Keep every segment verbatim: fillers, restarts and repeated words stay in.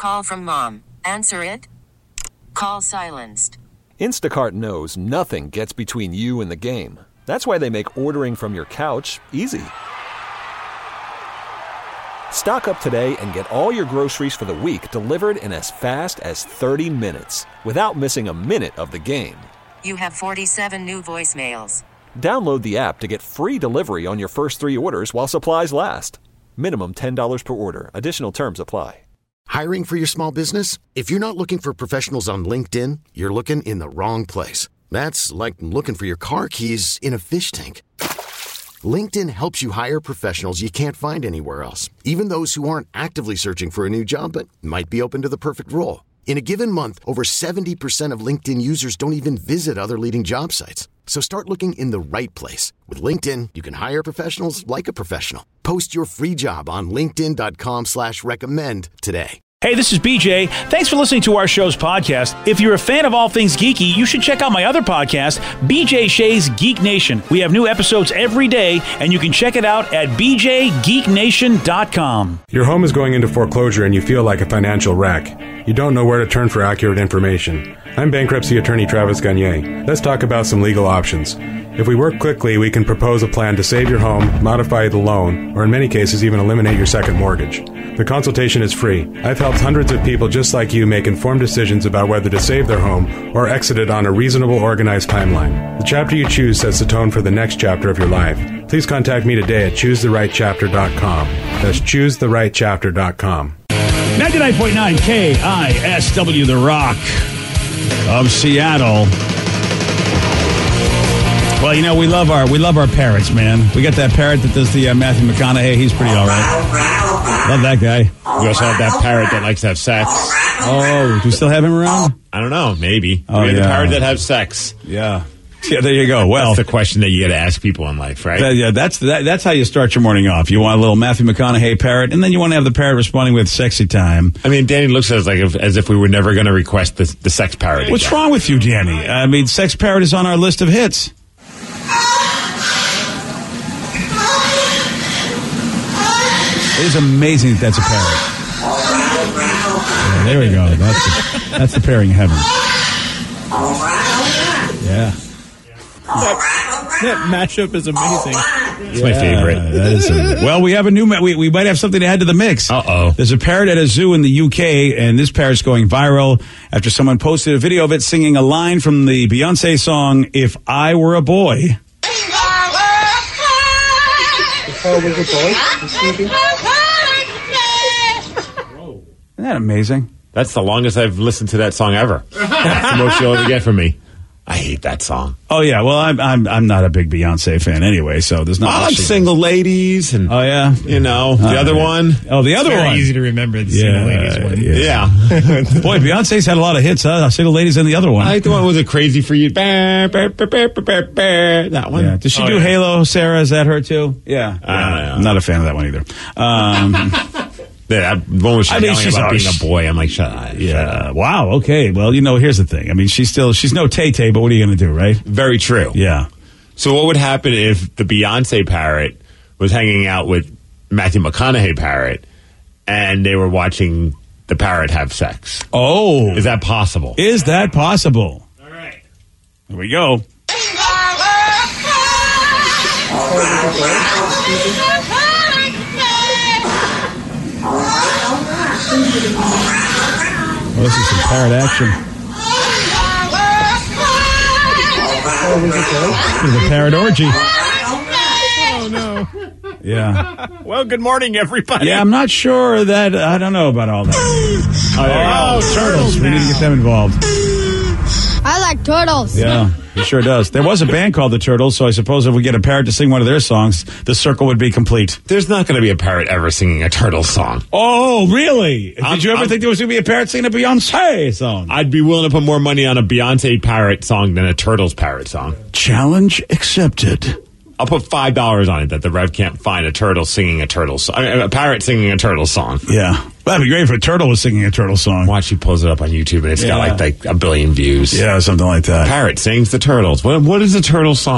Call from mom. Answer it. Call silenced. Instacart knows nothing gets between you and the game. That's why they make ordering from your couch easy. Stock up today and get all your groceries for the week delivered in as fast as thirty minutes without missing a minute of the game. You have forty-seven new voicemails. Download the app to get free delivery on your first three orders while supplies last. Minimum ten dollars per order. Additional terms apply. Hiring for your small business? If you're not looking for professionals on LinkedIn, you're looking in the wrong place. That's like looking for your car keys in a fish tank. LinkedIn helps you hire professionals you can't find anywhere else, even those who aren't actively searching for a new job but might be open to the perfect role. In a given month, over seventy percent of LinkedIn users don't even visit other leading job sites. So start looking in the right place. With LinkedIn, you can hire professionals like a professional. Post your free job on linkedin.com slash recommend today. Hey, this is B J. Thanks for listening to our show's podcast. If you're a fan of all things geeky, you should check out my other podcast, B J Shea's Geek Nation. We have new episodes every day, and you can check it out at b j geek nation dot com. Your home is going into foreclosure and you feel like a financial wreck. You don't know where to turn for accurate information. I'm bankruptcy attorney Travis Gagne. Let's talk about some legal options. If we work quickly, we can propose a plan to save your home, modify the loan, or in many cases even eliminate your second mortgage. The consultation is free. I've helped hundreds of people just like you make informed decisions about whether to save their home or exit it on a reasonable, organized timeline. The chapter you choose sets the tone for the next chapter of your life. Please contact me today at choose the right chapter dot com. That's choose the right chapter dot com. ninety-nine point nine K I S W, The Rock of Seattle. Well, you know, we love our we love our parrots, man. We got that parrot that does the uh, Matthew McConaughey. He's pretty all right. Love that guy. We also have that parrot that likes to have sex. Oh, do we still have him around? I don't know. Maybe. Oh, we have yeah. the parrot that have sex. Yeah. Yeah, there you go. Well, that's the question that you got to ask people in life, right? That, yeah, that's that, that's how you start your morning off. You want a little Matthew McConaughey parrot, and then you want to have the parrot responding with "sexy time." I mean, Danny looks at us like if, as if we were never going to request the, the sex parrot. What's again. wrong with you, Danny? I mean, sex parrot is on our list of hits. It is amazing that that's a parrot. Yeah, there we go. That's the, that's the pairing of heaven. Yeah. That, that matchup is amazing. It's yeah, my favorite. That is a, well, we have a new. Ma- we we might have something to add to the mix. Uh oh. There's a parrot at a zoo in the U K, and this parrot's going viral after someone posted a video of it singing a line from the Beyonce song "If I Were a Boy." If I was a boy, Isn't that amazing? That's the longest I've listened to that song ever. That's the most you'll ever get from me. I hate that song. Oh yeah, well I'm I'm I'm not a big Beyonce fan anyway, so there's not. I much like Single Ladies, and oh yeah, you know the uh, other yeah. one. Oh, the other it's very one. Easy to remember the yeah, Single Ladies one. Yeah. Boy, Beyonce's had a lot of hits. Huh? Single Ladies and the other one. I like the one with the Crazy for You. Bah, bah, bah, bah, bah, bah, that one. Yeah. Does she oh, do yeah. Halo? Sarah, is that her too? Yeah. I don't know. I'm not a fan of that one either. Um, Yeah, that one was I mean, yelling she's about being always- a boy. I'm like, shut up. yeah. Shut up. Wow. Okay. Well, you know, here's the thing. I mean, she's still she's no Tay Tay, but what are you going to do, right? Very true. Yeah. So what would happen if the Beyonce parrot was hanging out with Matthew McConaughey parrot and they were watching the parrot have sex? Oh. Is that possible? Is that possible? All right. Here we go. Oh, this is some parrot action. This is a parrot orgy. Oh, no. Yeah. Well, good morning, everybody. Yeah, I'm not sure that, I don't know about all that. Oh, Oh, turtles We need to now. get them involved. I like turtles. Yeah, he sure does. There was a band called the Turtles, so I suppose if we get a parrot to sing one of their songs, the circle would be complete. There's not going to be a parrot ever singing a turtle song. Oh, really? I'm- Did you ever I'm- think there was going to be a parrot singing a Beyonce song? I'd be willing to put more money on a Beyonce parrot song than a Turtles parrot song. Challenge accepted. I'll put five dollars on it that the Rev can't find a turtle singing a turtle song. I mean, a parrot singing a turtle song. Yeah. That'd be great if a turtle was singing a turtle song. Watch, he pulls it up on YouTube and it's Yeah. got like, like a billion views. Yeah, something like that. Parrot sings the turtles. What what is a turtle song?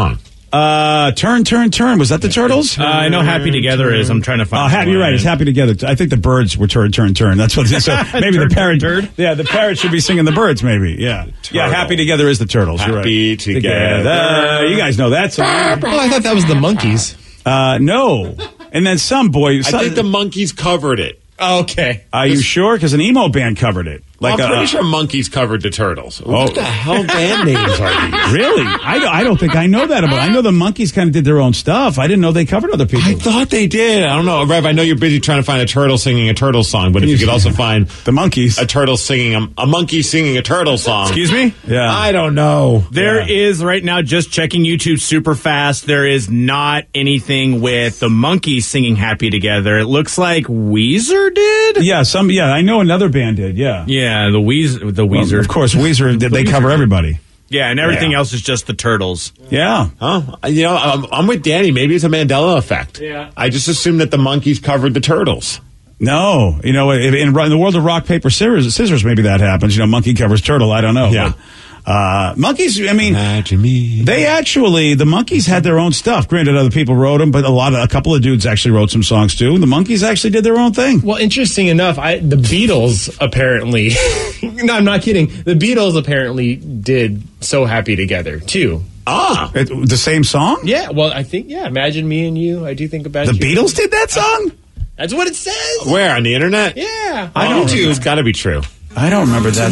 Uh, turn, turn, turn. Was that the Turtles? Uh, I know Happy Together is. I'm trying to find Oh, happy, you're right. It's Happy Together. I think the birds were turn, turn, turn. That's what it is. So maybe Turn, the parrot. turn, turn. Yeah, the parrot should be singing the birds, maybe. Yeah. Yeah, Happy Together is the Turtles. You're Happy right. Together. You guys know that song. Oh, I thought that was the Monkees. Uh, no. And then some boy. I some, think the Monkees covered it. Okay. Are you sure? Because an emo band covered it. Like I'm a- pretty sure Monkees covered the Turtles. Oh. What the hell band names are these? Really? I don't, I don't think I know that about. I know the Monkees kind of did their own stuff. I didn't know they covered other people. I thought they did. I don't know. Rev, I know you're busy trying to find a turtle singing a turtle song, but if you could also find the Monkees, a turtle singing a, a monkey singing a turtle song. Excuse me? Yeah. I don't know. There Yeah. is right now, just checking YouTube super fast, there is not anything with the Monkees singing Happy Together. It looks like Weezer did? Yeah, some. Yeah, I know another band did. Yeah. Yeah, the Weezer. The Weezer. Well, of course, Weezer. Did they Weezer cover did. everybody? Yeah, and everything Yeah. else is just the Turtles. Yeah. Huh? You know, I'm, I'm with Danny. Maybe it's a Mandela effect. Yeah. I just assumed that the Monkees covered the Turtles. No, you know, in, in the world of rock, paper, scissors, scissors, maybe that happens. You know, monkey covers turtle. I don't know. Yeah. But, uh, monkeys. I mean, Imagine me. they actually the Monkees had their own stuff. Granted, other people wrote them, but a lot of a couple of dudes actually wrote some songs too. The Monkees actually did their own thing. Well, interesting enough, I, the Beatles apparently, no, I'm not kidding. The Beatles apparently did So Happy Together, too. Ah. It, the same song. Yeah, well, I think, yeah, Imagine Me and You, I do think about The you. Beatles did that song. That's what it says. Where? On the internet? Yeah. I don't Oh, it's got to be true. I don't remember that.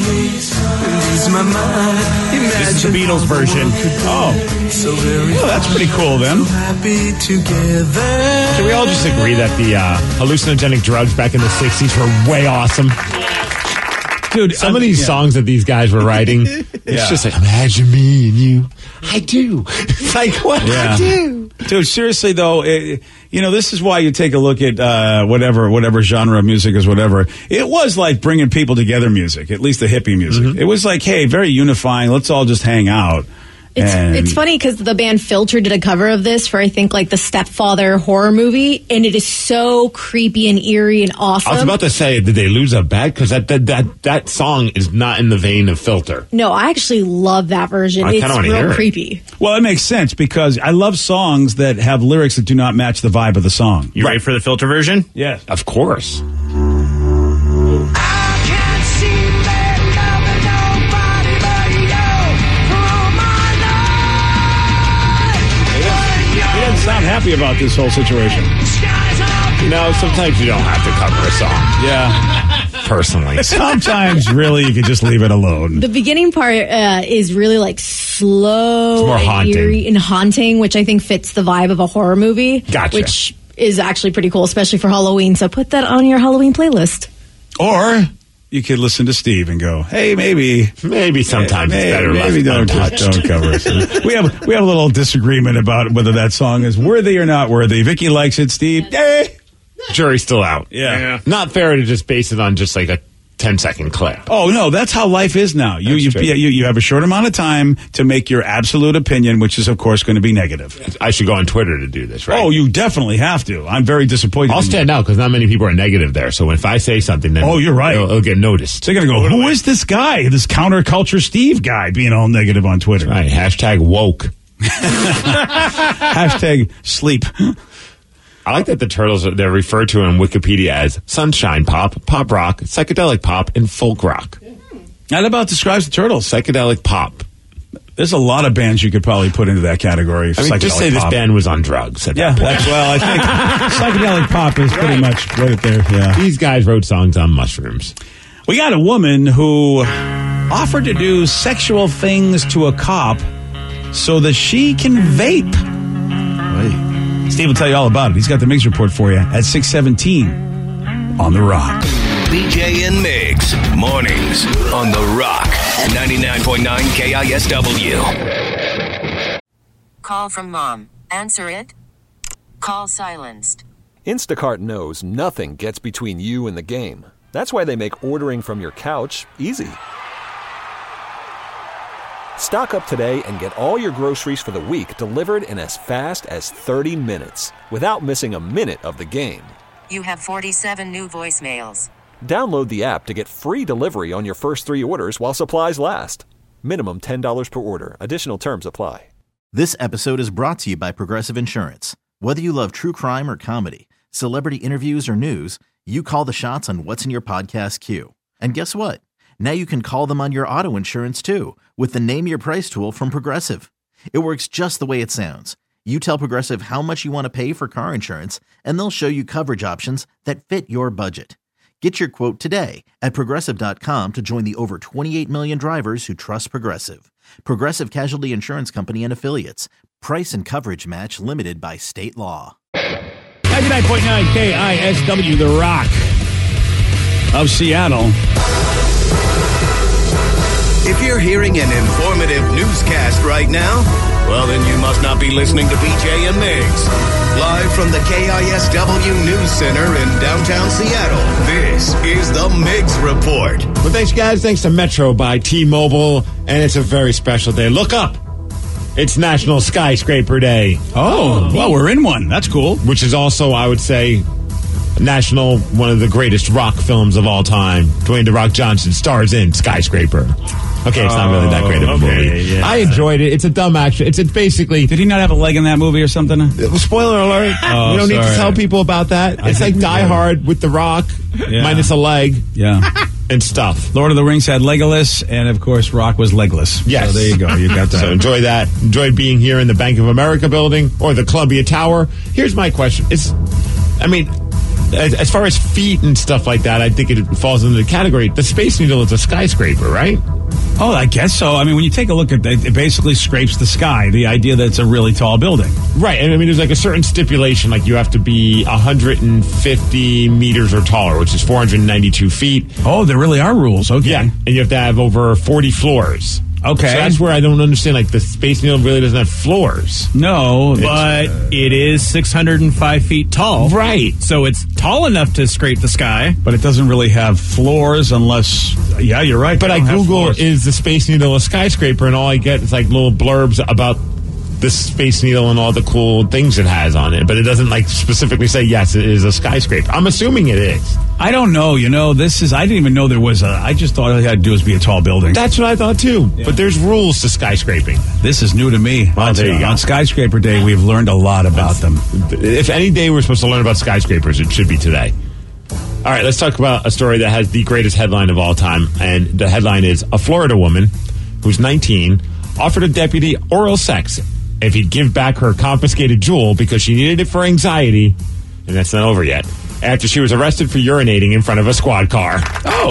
This is the Beatles version. Oh, well, that's pretty cool then. Can we all just agree that the uh, hallucinogenic drugs back in the sixties were way awesome? Dude, Some I'm- of these yeah. songs that these guys were writing, it's Yeah. just like, imagine me and you. I do. It's like, what? Yeah. I do. Dude, seriously though, it, you know, this is why you take a look at uh, whatever whatever genre of music is, whatever. It was like bringing people together music, at least the hippie music. Mm-hmm. It was like, hey, very unifying. Let's all just hang out. It's And- it's funny because the band Filter did a cover of this for I think like the Stepfather horror movie, and it is so creepy and eerie and awesome. I was about to say, did they lose a bet? Because that, that that that song is not in the vein of Filter. No, I actually love that version. I It's kinda wanna hear real it. creepy. Well, it makes sense because I love songs that have lyrics that do not match the vibe of the song. You ready for the Filter version? Yes. Of course. He doesn't sound happy about this whole situation. No, sometimes you don't have to cover a song. Yeah. Personally. Sometimes, really, you could just leave it alone. The beginning part uh, is really like slow, It's more and haunting. eerie and haunting, which I think fits the vibe of a horror movie. Gotcha. Which is actually pretty cool, especially for Halloween. So put that on your Halloween playlist. Or you could listen to Steve and go, hey, maybe. Maybe sometimes maybe, it's better maybe left don't, untouched. don't cover it. We have we have a little disagreement about whether that song is worthy or not worthy. Vicky likes it. Steve, eh. Jury's still out. Yeah. Not fair to just base it on just like a ten second clip. Oh no, that's how life is now. You That's you, true. you you have a short amount of time to make your absolute opinion, which is of course going to be negative. I should go on Twitter to do this, right? Oh, you definitely have to. I'm very disappointed. I'll in you. stand out because not many people are negative there. So if I say something, then Oh, you're right. it'll, it'll get noticed. They're going to go, who is this guy? This counterculture Steve guy being all negative on Twitter. Right. Hashtag woke. Hashtag sleep. I like that the Turtles, are, they're referred to in Wikipedia as sunshine pop, pop rock, psychedelic pop, and folk rock. That about describes the Turtles. Psychedelic pop. There's a lot of bands you could probably put into that category. I mean, just psychedelic say this pop. band was on drugs. At Yeah, that point. that's, well, I think psychedelic pop is pretty much right there. Yeah. These guys wrote songs on mushrooms. We got a woman who offered to do sexual things to a cop so that she can vape. Hey. Steve will tell you all about it. He's got the Migs report for you at six seventeen on The Rock. B J and Migs, mornings on The Rock, ninety-nine point nine K I S W. Call from mom. Answer it. Call silenced. Instacart knows nothing gets between you and the game. That's why they make ordering from your couch easy. Stock up today and get all your groceries for the week delivered in as fast as thirty minutes without missing a minute of the game. You have forty-seven new voicemails. Download the app to get free delivery on your first three orders while supplies last. Minimum ten dollars per order. Additional terms apply. This episode is brought to you by Progressive Insurance. Whether you love true crime or comedy, celebrity interviews or news, you call the shots on what's in your podcast queue. And guess what? Now you can call them on your auto insurance too with the Name Your Price tool from Progressive. It works just the way it sounds. You tell Progressive how much you want to pay for car insurance, and they'll show you coverage options that fit your budget. Get your quote today at Progressive dot com to join the over twenty-eight million drivers who trust Progressive. Progressive Casualty Insurance Company and Affiliates. Price and coverage match limited by state law. ninety-nine point nine K I S W, The Rock of Seattle. If you're hearing an informative newscast right now, well, then you must not be listening to B J and Migs. Live from the K I S W News Center in downtown Seattle, this is the Migs Report. Well, thanks, guys. Thanks to Metro by T-Mobile, and it's a very special day. Look up. It's National Skyscraper Day. Oh, well, we're in one. That's cool. Which is also, I would say, national, one of the greatest rock films of all time. Dwayne "The Rock" Johnson stars in Skyscraper. Okay, it's not really that great of a okay, movie. Yeah. I enjoyed it. It's a dumb action. It's, it's basically... Did he not have a leg in that movie or something? Spoiler alert. Oh, we don't sorry. need to tell people about that. I It's like think- Die yeah. Hard with The Rock, Yeah. minus a leg Yeah. and stuff. Lord of the Rings had Legolas, and of course, Rock was legless. Yes. So there you go. You got that. So enjoy that. Enjoy being here in the Bank of America building or the Columbia Tower. Here's my question. It's, I mean... As, as far as feet and stuff like that, I think it falls into the category. The Space Needle is a skyscraper, right? Oh, I guess so. I mean, when you take a look at it, it basically scrapes the sky. The idea that it's a really tall building. Right. And I mean, there's like a certain stipulation, like you have to be one hundred fifty meters or taller, which is four hundred ninety-two feet. Oh, there really are rules. Okay. Yeah. And you have to have over forty floors. Okay. So that's where I don't understand. Like the Space Needle really doesn't have floors. No, But it is six hundred five feet tall. Right. So it's tall enough to scrape the sky. but it doesn't really have floors unless. Yeah, you're right. But they I don't have Google floors. is the Space Needle a skyscraper, and all I get is like little blurbs about the Space Needle and all the cool things it has on it. But it doesn't like specifically say, yes, it is a skyscraper. I'm assuming it is. I don't know. You know, this is. I didn't even know there was a. I just thought all you had to do was be a tall building. That's what I thought too. Yeah. But there's rules to skyscraping. This is new to me. Well, on, there you go. on Skyscraper Day, we've learned a lot about them. If any day we're supposed to learn about skyscrapers, it should be today. All right, let's talk about a story that has the greatest headline of all time. And the headline is, a Florida woman who's nineteen offered a deputy oral sex if he'd give back her confiscated jewel because she needed it for anxiety. And that's not over yet. After she was arrested for urinating in front of a squad car. Oh.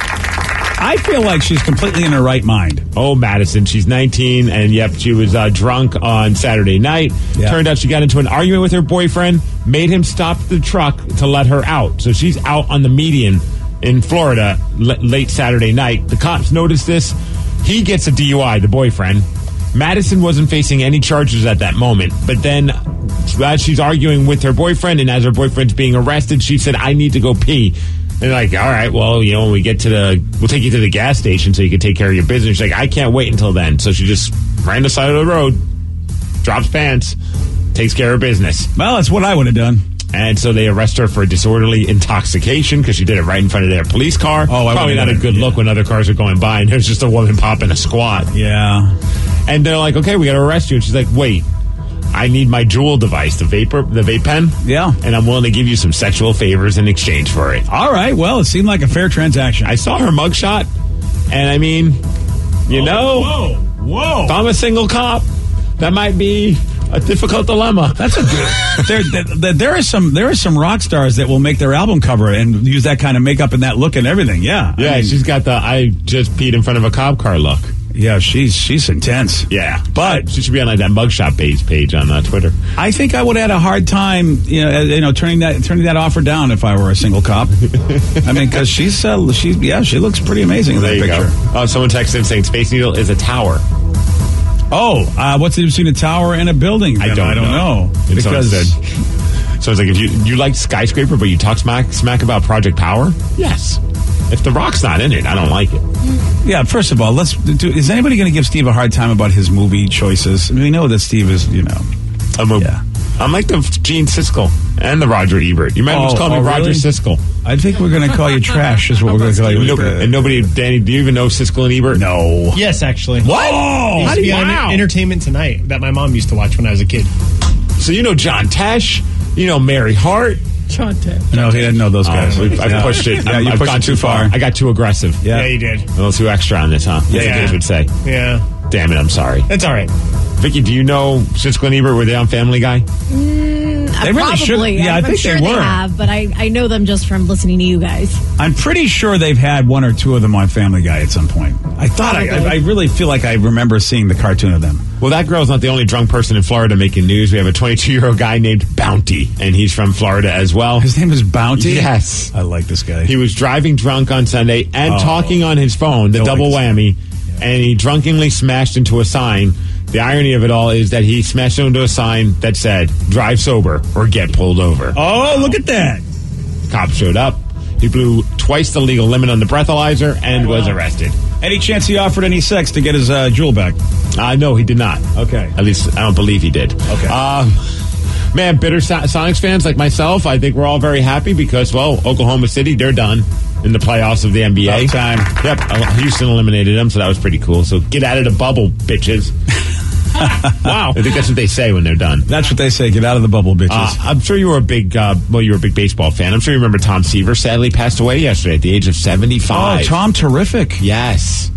I feel like she's completely in her right mind. Oh, Madison, she's nineteen, and yep, she was uh, drunk on Saturday night. Yeah. Turned out she got into an argument with her boyfriend, made him stop the truck to let her out. So she's out on the median in Florida l- late Saturday night. The cops noticed this. He gets a D U I, the boyfriend. Madison wasn't facing any charges at that moment, but then as she's arguing with her boyfriend and as her boyfriend's being arrested, she said, I need to go pee. And they're like, all right, well, you know, when we get to the, we'll take you to the gas station so you can take care of your business. She's like, I can't wait until then. So she just ran the side of the road, drops pants, takes care of business. Well, that's what I would have done. And so they arrest her for disorderly intoxication because she did it right in front of their police car. Oh, I Probably would've not a done it, good yeah. look when other cars are going by and there's just a woman popping a squat. Yeah. And they're like, okay, we got to arrest you. And she's like, wait, I need my Juul device, the vapor, the vape pen. Yeah. And I'm willing to give you some sexual favors in exchange for it. All right. Well, it seemed like a fair transaction. I saw her mugshot, and I mean, you know, Whoa. Whoa. if I'm a single cop, that might be a difficult dilemma. That's a good. there, there, there are some. There are some rock stars that will make their album cover and use that kind of makeup and that look and everything. Yeah. Yeah, I mean, she's got the I just peed in front of a cop car look. Yeah, she's she's intense. Yeah, but she should be on like that mugshot page page on uh, Twitter. I think I would have had a hard time, you know, you know, turning that turning that offer down if I were a single cop. I mean, because she's uh, she yeah, she looks pretty amazing in There that you picture. go. Oh, someone texted in saying Space Needle is a tower. Oh, uh, what's the difference between a tower and a building? I don't I don't know, know. And someone because said, so it's like if you you like Skyscraper, but you talk smack smack about Project Power. Yes. If The Rock's not in it, I don't like it. yeah. First of all, let's. Do, is anybody going to give Steve a hard time about his movie choices? We know that Steve is, you know, I'm a, Yeah. I'm like the Gene Siskel. And the Roger Ebert. You might Oh, just call me oh, Roger really? Siskel. I think we're going to call you trash is what we're going to call you. No, and nobody, Danny, do you even know Siskel and Ebert? No. Yes, actually. What? It used How to do be you, on wow. Entertainment Tonight that my mom used to watch when I was a kid. So you know John Tesh, you know Mary Hart. John Tesh. No, he didn't know those guys. Oh, we've- I've Yeah. pushed it. Yeah, I've, you I've pushed gone it too far. I got too aggressive. Yeah. Yeah, you did. A little too extra on this, huh? That's Yeah. what Dave would say. Yeah. Damn it, I'm sorry. That's all right. Vicky, do you know Siskel and Ebert? Were they on Family Guy? They really should- yeah, I I'm think sure they were. have, but I, I know them just from listening to you guys. I'm pretty sure they've had one or two of them on Family Guy at some point. I thought I, I, I really feel like I remember seeing the cartoon of them. Well, that girl's not the only drunk person in Florida making news. We have a twenty-two-year-old guy named Bounty, and he's from Florida as well. His name is Bounty? Yes. I like this guy. He was driving drunk on Sunday and Oh. talking on his phone, the I like double this. whammy, and he drunkenly smashed into a sign. The irony of it all is that he smashed into a sign that said, drive sober or get pulled over. Oh, look at that. Cops showed up. He blew twice the legal limit on the breathalyzer and was arrested. Any chance he offered any sex to get his uh, jewel back? Uh, no, he did not. Okay. At least I don't believe he did. Okay. Um, man, bitter so- Sonics fans like myself, I think we're all very happy because, well, Oklahoma City, they're done in the playoffs of the N B A. About time. Yep. uh, Houston eliminated them, so that was pretty cool. So get out of the bubble, bitches. Wow. I think that's what they say when they're done. That's what they say. Get out of the bubble, bitches. Uh, I'm sure you were a big, uh, well, you were a big baseball fan. I'm sure you remember Tom Seaver sadly passed away yesterday at the age of seventy-five. oh, Tom, terrific. Yes.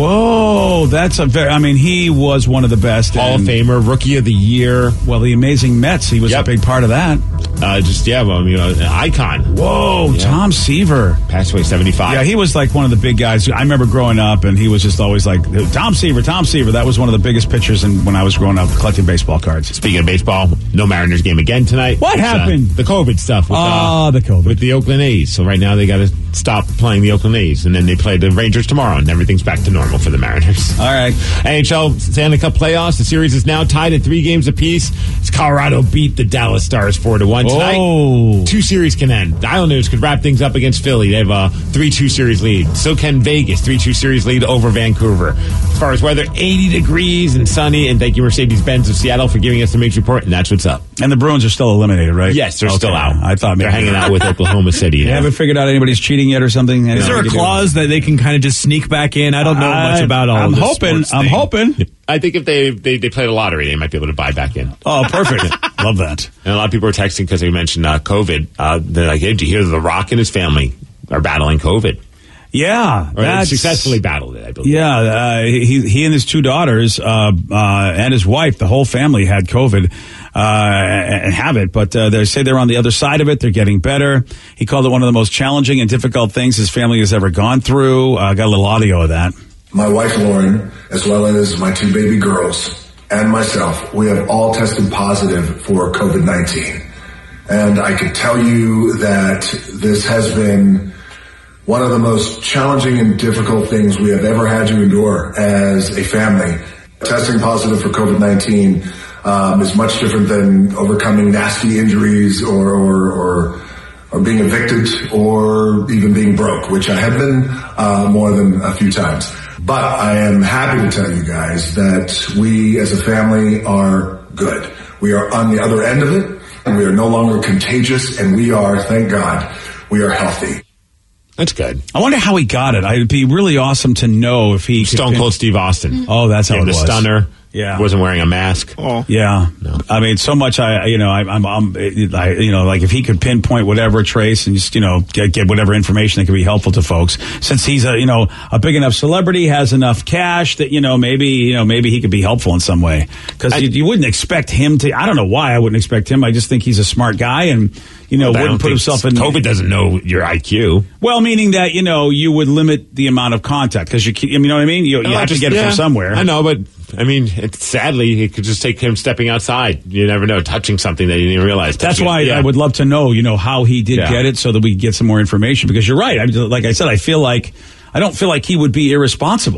Whoa, that's a very, I mean, he was one of the best. Hall and, of Famer, Rookie of the Year. Well, the Amazing Mets, he was Yep. a big part of that. Uh, just, yeah, well, I mean, uh, an icon. Whoa, Yeah. Tom Seaver. Passed away seventy-five. Yeah, he was like one of the big guys. I remember growing up, and he was just always like, Tom Seaver, Tom Seaver. That was one of the biggest pitchers in, when I was growing up, collecting baseball cards. Speaking of baseball, no Mariners game again tonight. What It's, uh, happened? the COVID stuff. With, Oh, uh, the COVID. With the Oakland A's. So right now they got to stop playing the Oakland A's, and then they play the Rangers tomorrow, and everything's back to normal for the Mariners. All right. N H L Stanley Cup playoffs. The series is now tied at three games apiece. As Colorado beat the Dallas Stars four to one tonight. Oh. Two series can end. The Islanders could wrap things up against Philly. They have a three two series lead. So can Vegas. three two series lead over Vancouver. As far as weather, eighty degrees and sunny. And thank you, Mercedes-Benz of Seattle, for giving us the Mix Report. And that's what's up. And the Bruins are still eliminated, right? Yes, they're Okay. still out. I thought they're maybe hanging out with Oklahoma City. You haven't figured out anybody's cheating yet or something? Is there a clause that they can kind of just sneak back in? I don't know much about all I'm of this hoping. sports I'm thing. hoping. I think if they, they they play the lottery, they might be able to buy back in. Oh, perfect. Love that. And a lot of people are texting because they mentioned uh, COVID. Uh, they're like, hey, did you hear The Rock and his family are battling COVID? Yeah, Or they successfully battled it, I believe. Yeah, uh, he he and his two daughters uh, uh, and his wife, the whole family had COVID uh, and have it, but uh, they say they're on the other side of it. They're getting better. He called it one of the most challenging and difficult things his family has ever gone through. Uh, got a little audio of that. My wife Lauren, as well as my two baby girls and myself, we have all tested positive for COVID nineteen. And I could tell you that this has been one of the most challenging and difficult things we have ever had to endure as a family. Testing positive for COVID nineteen um, is much different than overcoming nasty injuries or, or, or, or being evicted or even being broke, which I have been uh, more than a few times. But I am happy to tell you guys that we as a family are good. We are on the other end of it, and we are no longer contagious, and we are, thank God, we are healthy. That's good. I wonder how he got it. It'd be really awesome to know if he Stone could Cold Steve Austin. Oh, that's how Yeah, it the was. stunner. Yeah. Wasn't wearing a mask. Oh. Yeah. No. I mean, so much, I, you know, I, I'm, I'm, I, you know, like if he could pinpoint whatever trace and just, you know, get, get whatever information that could be helpful to folks, since he's a, you know, a big enough celebrity, has enough cash that, you know, maybe, you know, maybe he could be helpful in some way. Cause you, you wouldn't expect him to, I don't know why I wouldn't expect him. I just think he's a smart guy and, you know, Well, I wouldn't don't put think himself in. COVID doesn't know your I Q. Well, meaning that, you know, you would limit the amount of contact because you, keep- you know what I mean? You, you No, have just- to get it yeah, from somewhere. I know, but I mean, it's, sadly, it could just take him stepping outside. You never know, touching something that you didn't even realize. That's Touching why it. Yeah. I would love to know, you know, how he did Yeah. get it so that we get some more information because you're right. I, like I said, I feel like, I don't feel like he would be irresponsible.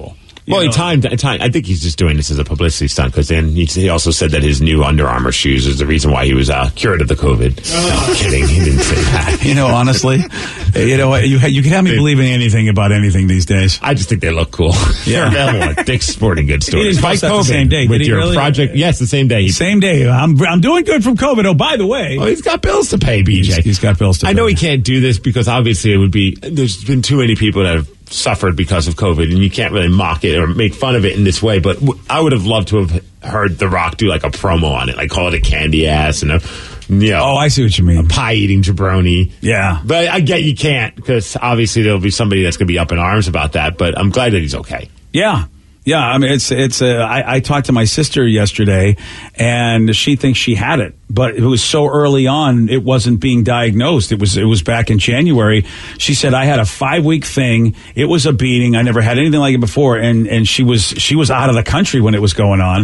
Well, he timed, timed. I think he's just doing this as a publicity stunt because then he, he also said that his new Under Armour shoes is the reason why he was uh, cured of the COVID. Oh. I'm kidding. He didn't say that. You know, honestly, you know what? You, you can have me believe in anything about anything these days. I just think they look cool. Yeah. They're available at Dick's Sporting Goods store. He didn't post that the same day. With Did he your really? project. Yes, the same day. Same day. I'm, I'm doing good from COVID. Oh, by the way. Oh, he's got bills to pay, B J. He's, he's got bills to pay. I know he can't do this because obviously it would be, there's been too many people that have suffered because of COVID, and you can't really mock it or make fun of it in this way. But w- I would have loved to have heard The Rock do like a promo on it, like call it a candy ass and a, you know, oh, I see what you mean, a pie eating jabroni. Yeah, but I get you can't because obviously there'll be somebody that's going to be up in arms about that. But I'm glad that he's okay. Yeah. Yeah, I mean, it's, it's, uh, I, I talked to my sister yesterday, and she thinks she had it, but it was so early on, it wasn't being diagnosed. It was, it was back in January. She said, I had a five week thing. It was a beating. I never had anything like it before. And, and she was, she was out of the country when it was going on.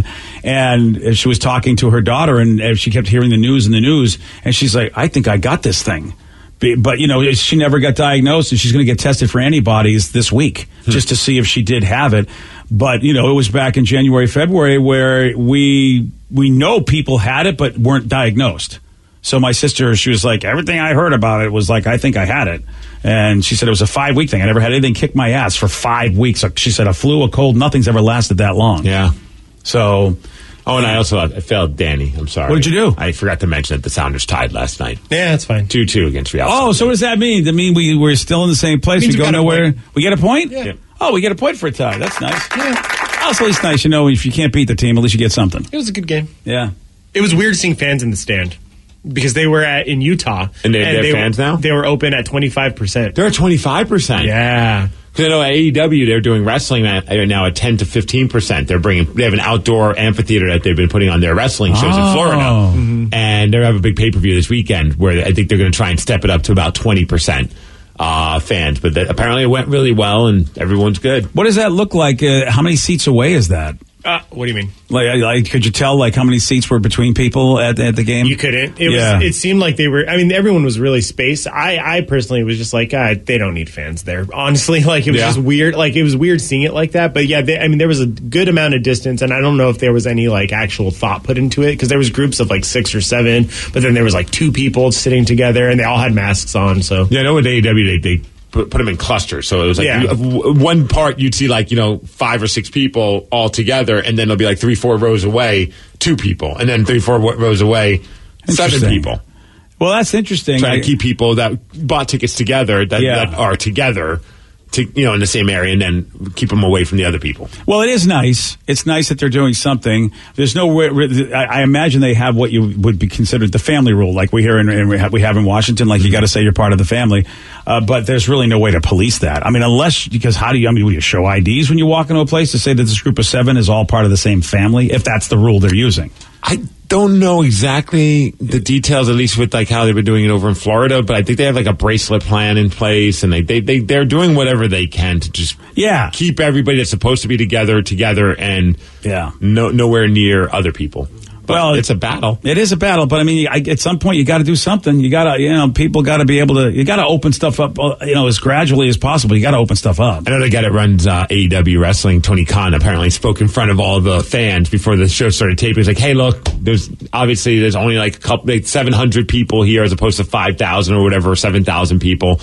And she was talking to her daughter, and she kept hearing the news and the news. And she's like, I think I got this thing. But, you know, she never got diagnosed, and she's going to get tested for antibodies this week hmm. just to see if she did have it. But, you know, it was back in January, February where we we know people had it but weren't diagnosed. So my sister, she was like, everything I heard about it was like, I think I had it. And she said it was a five-week thing. I never had anything kick my ass for five weeks. She said a flu, a cold, nothing's ever lasted that long. Yeah. So... Oh, and I also I failed Danny. I'm sorry. What did you do? I forgot to mention that the Sounders tied last night. Yeah, that's fine. two two against Real. Oh, so what does that mean? Does that mean we, we're still in the same place? We go nowhere? We get a point? Yeah. yeah. Oh, we get a point for a tie. That's nice. Yeah. Oh, it's at least nice. You know, if you can't beat the team, at least you get something. It was a good game. Yeah. It was weird seeing fans in the stand because they were at in Utah. And they, and they're they fans were, now? They were open at twenty-five percent. They're at twenty-five percent? Yeah. Because I know at A E W they're doing wrestling at, now at ten to fifteen percent. They're bringing they have an outdoor amphitheater that they've been putting on their wrestling shows oh. in Florida, mm-hmm. and they have a big pay per view this weekend where I think they're going to try and step it up to about twenty percent uh, fans. But that, apparently it went really well and everyone's good. What does that look like? Uh, how many seats away is that? Uh, what do you mean? Like, like, could you tell like how many seats were between people at, at the game? You couldn't. It yeah. was. It seemed like they were. I mean, everyone was really spaced. I, I personally was just like, ah, they don't need fans there. Honestly, like it was yeah. just weird. Like it was weird seeing it like that. But yeah, they, I mean, there was a good amount of distance, and I don't know if there was any like actual thought put into it because there was groups of like six or seven, but then there was like two people sitting together, and they all had masks on. So yeah, I know with A E W they. they Put, put them in clusters, so it was like yeah. you, one part you'd see like you know five or six people all together, and then there'll be like three, four rows away, two people, and then three, four rows away, seven people. Well, that's interesting. Trying I, to keep people that bought tickets together that, yeah. that are together, to you know, in the same area, and then keep them away from the other people. Well, it is nice. It's nice that they're doing something. There's no way. I imagine they have what you would be considered the family rule, like we here in we have in Washington. Like you got to say you're part of the family, uh, but there's really no way to police that. I mean, unless because how do you? I mean, will you show I Ds when you walk into a place to say that this group of seven is all part of the same family? If that's the rule they're using, I don't know exactly the details, at least with like how they've been doing it over in Florida, but I think they have like a bracelet plan in place, and they, they, they, they're doing whatever they can to just yeah. keep everybody that's supposed to be together, together, and yeah. no, nowhere near other people. But well, it's a battle. It is a battle, but I mean, I, at some point, you got to do something. You got to, you know, people got to be able to. You got to open stuff up, you know, as gradually as possible. You got to open stuff up. I know the guy that runs uh, A E W Wrestling, Tony Khan, apparently spoke in front of all the fans before the show started taping. He's like, "Hey, look, there's obviously there's only like a couple, like seven hundred people here as opposed to five thousand or whatever, seven thousand people."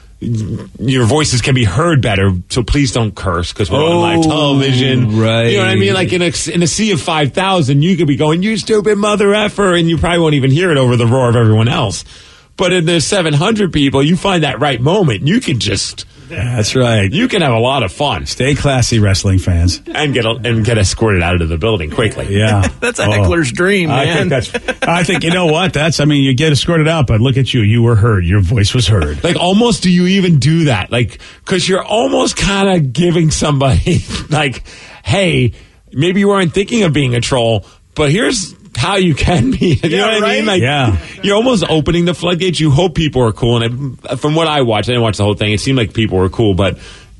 Your voices can be heard better, so please don't curse because we're oh, on live television. Right. You know what I mean? Like in a, in a sea of five thousand, you could be going, "You stupid mother effer," and you probably won't even hear it over the roar of everyone else. But in the seven hundred people, you find that right moment. You can just... That's right. You can have a lot of fun. Stay classy, wrestling fans, and get a, and get escorted out of the building quickly. Yeah, that's a oh. heckler's dream, man. I think that's. I think you know what? That's. I mean, you get escorted out, but look at you. You were heard. Your voice was heard. Like, almost. Do you even do that? Like, because you're almost kind of giving somebody like, hey, maybe you weren't thinking of being a troll, but here's how you can be. You yeah, know what right? I mean? Like, yeah. You're almost opening the floodgates. You hope people are cool. And it, from what I watched, I didn't watch the whole thing. It seemed like people were cool, but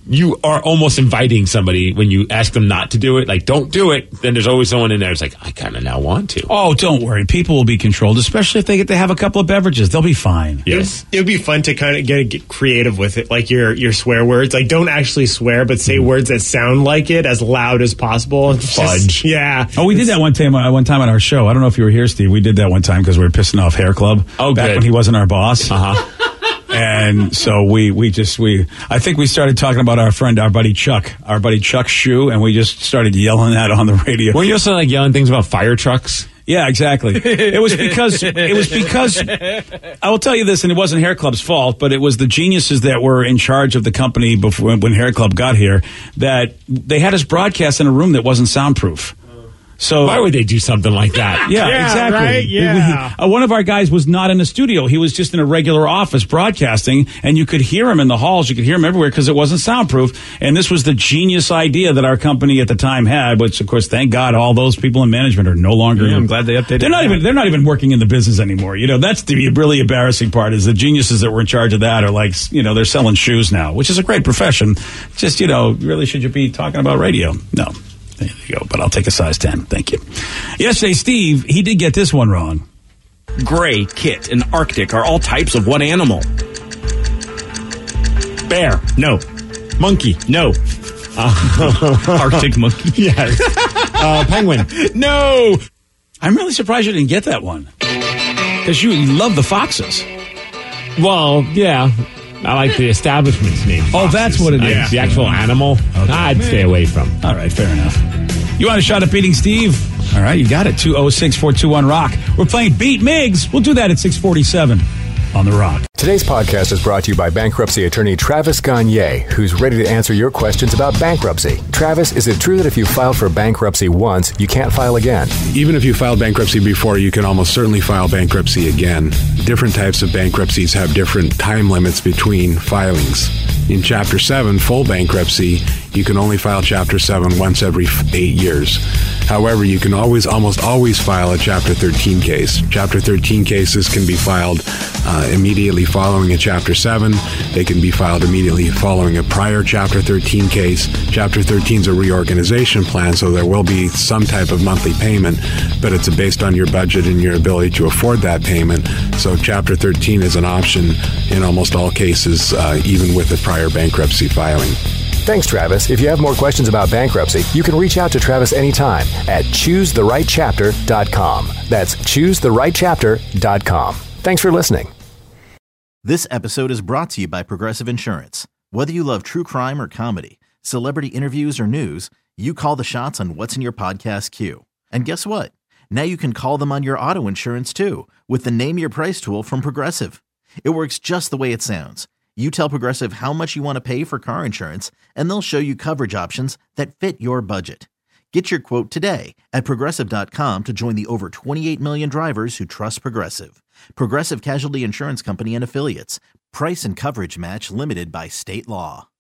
you are almost inviting somebody when you ask them not to do it. Like, don't do it. Then there's always someone in there who's like, I kind of now want to. Oh, don't worry. People will be controlled, especially if they get to have a couple of beverages. They'll be fine. Yes. It would be fun to kind of get, get creative with it, like your, your swear words. Like, don't actually swear, but say mm. words that sound like it as loud as possible. Fudge. Just, yeah. Oh, we did that one time, uh, one time on our show. I don't know if you were here, Steve. We did that one time because we were pissing off Hair Club. Oh, back good. when he wasn't our boss. Uh-huh. And so we, we just, we, I think we started talking about our friend, our buddy Chuck, our buddy Chuck Shoe, and we just started yelling that on the radio. Were you also like yelling things about fire trucks? Yeah, exactly. It was because, it was because, I will tell you this, and it wasn't Hair Club's fault, but it was the geniuses that were in charge of the company before, when Hair Club got here, that they had us broadcast in a room that wasn't soundproof. So why would they do something like that? Yeah, yeah exactly. Right? Yeah. We, uh, one of our guys was not in the studio. He was just in a regular office broadcasting, and you could hear him in the halls. You could hear him everywhere because it wasn't soundproof. And this was the genius idea that our company at the time had, which, of course, thank God all those people in management are no longer. Yeah, I'm glad they updated They're not that. even. They're not even working in the business anymore. You know, that's the really embarrassing part. Is the geniuses that were in charge of that are like, you know, they're selling shoes now, which is a great profession. Just, you know, really should you be talking about radio? No. There you go, but I'll take a size ten. Thank you. Yesterday, Steve, he did get this one wrong. Gray, kit, and Arctic are all types of what animal? Bear. No. Monkey. No. Uh, Arctic monkey. Yes. Uh, penguin. No. I'm really surprised you didn't get that one. Because you love the foxes. Well, yeah. I like the establishment's name. Oh, foxes. that's what it is. Like the actual animal, okay. I'd stay away from. All right, fair enough. You want a shot at beating Steve? All right, you got it. two oh six, four two one, rock. We're playing Beat Miggs. We'll do that at six forty-seven on The Rock. Today's podcast is brought to you by bankruptcy attorney Travis Gagne, who's ready to answer your questions about bankruptcy. Travis, is it true that if you filed for bankruptcy once, you can't file again? Even if you filed bankruptcy before, you can almost certainly file bankruptcy again. Different types of bankruptcies have different time limits between filings. In Chapter seven, full bankruptcy, you can only file Chapter seven once every eight years. However, you can always, almost always file a Chapter thirteen case. Chapter thirteen cases can be filed uh, immediately following a Chapter seven. They can be filed immediately following a prior Chapter thirteen case. Chapter thirteen is a reorganization plan, so there will be some type of monthly payment, but it's based on your budget and your ability to afford that payment. So Chapter thirteen is an option in almost all cases, uh, even with a prior bankruptcy filing. Thanks, Travis. If you have more questions about bankruptcy, you can reach out to Travis anytime at choose the right chapter dot com. That's choose the right chapter dot com. Thanks for listening. This episode is brought to you by Progressive Insurance. Whether you love true crime or comedy, celebrity interviews or news, you call the shots on what's in your podcast queue. And guess what? Now you can call them on your auto insurance too with the Name Your Price tool from Progressive. It works just the way it sounds. You tell Progressive how much you want to pay for car insurance, and they'll show you coverage options that fit your budget. Get your quote today at Progressive dot com to join the over twenty-eight million drivers who trust Progressive. Progressive Casualty Insurance Company and Affiliates. Price and coverage match limited by state law.